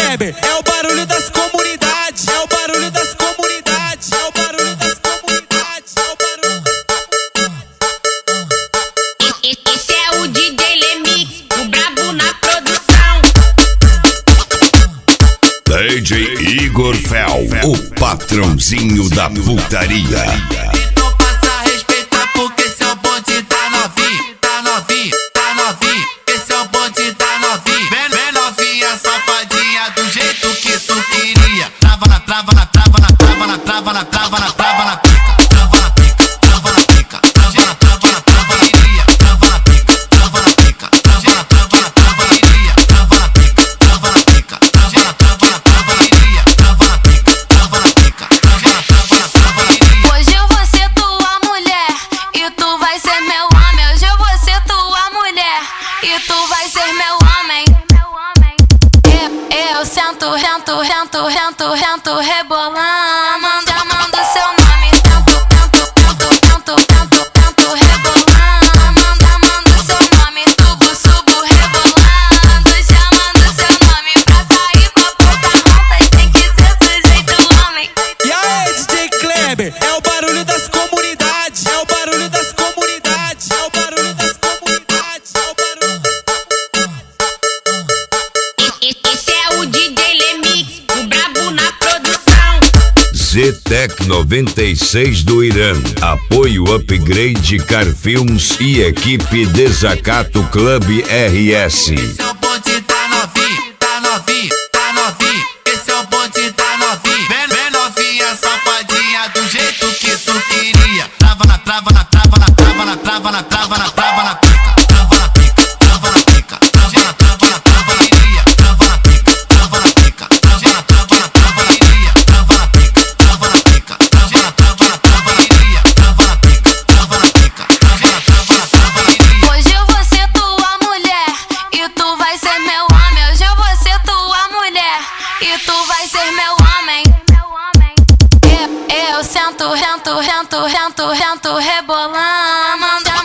Kleber, é o barulho das comunidades, é o barulho das comunidades, é o barulho das comunidades, é o barulho das comunidades. Esse é o DJ Lemix, o brabo na produção. DJ Igor Fel, o patrãozinho da putaria. Então passa a respeitar porque seu bonde tá novinho, tá novinho, tá novinho. Esse é o bonde tá novinho, bem novinha, safadinha do jeito que tu queria. Trava na trava na trava na trava na trava na trava na trava na pica, trava na pica, trava na pica, trava na trava na trava na iria, trava na pica, trava na pica, trava na trava na trava na iria, trava na pica, trava na pica, trava na trava na trava na iria, trava na pica, trava na pica, trava na trava na trava na iria. Hoje eu vou ser tua mulher e tu vai ser meu homem. Hoje eu vou ser tua mulher e tu vai ser meu homem. Eu sento, rento, rento, rento, rento, rebolando, chamando seu nome. Tento, tento, tento, tento, tento, tento, rebolando, chamando seu nome. Tubo, subo, rebolando, chamando seu nome. Pra sair com a Pocahontas tem que ser sujeito homem. E aí, DJ Kleber, é o barulho das comunidades, é o barulho das comunidades, é o barulho das comunidades, é o barulho das comunidades. Esse é o DJ Lemix, o brabo na produção. Zetec 96 do Irã. Apoio Upgrade Car Films e equipe Desacato Club RS. Esse é o bonde tá novinho, tá novinho, tá novinho. Esse é o bonde tá novinho, bem novinha, safadinha do jeito que tu queria. Trava na trava na trava na trava na trava na trava na trava na pica, trava na pica, trava na pica, trava na trava na trava na iria, trava na pica, trava na pica, trava na trava na trava na iria, trava na pica, trava na pica, trava na trava na trava na iria, trava na pica, trava na pica, trava na trava na trava na iria. Hoje eu vou ser tua mulher e tu vai ser meu homem. Hoje eu vou ser tua mulher e tu vai ser meu homem. Eu sento, rento, rento, rento, rento, rebolando.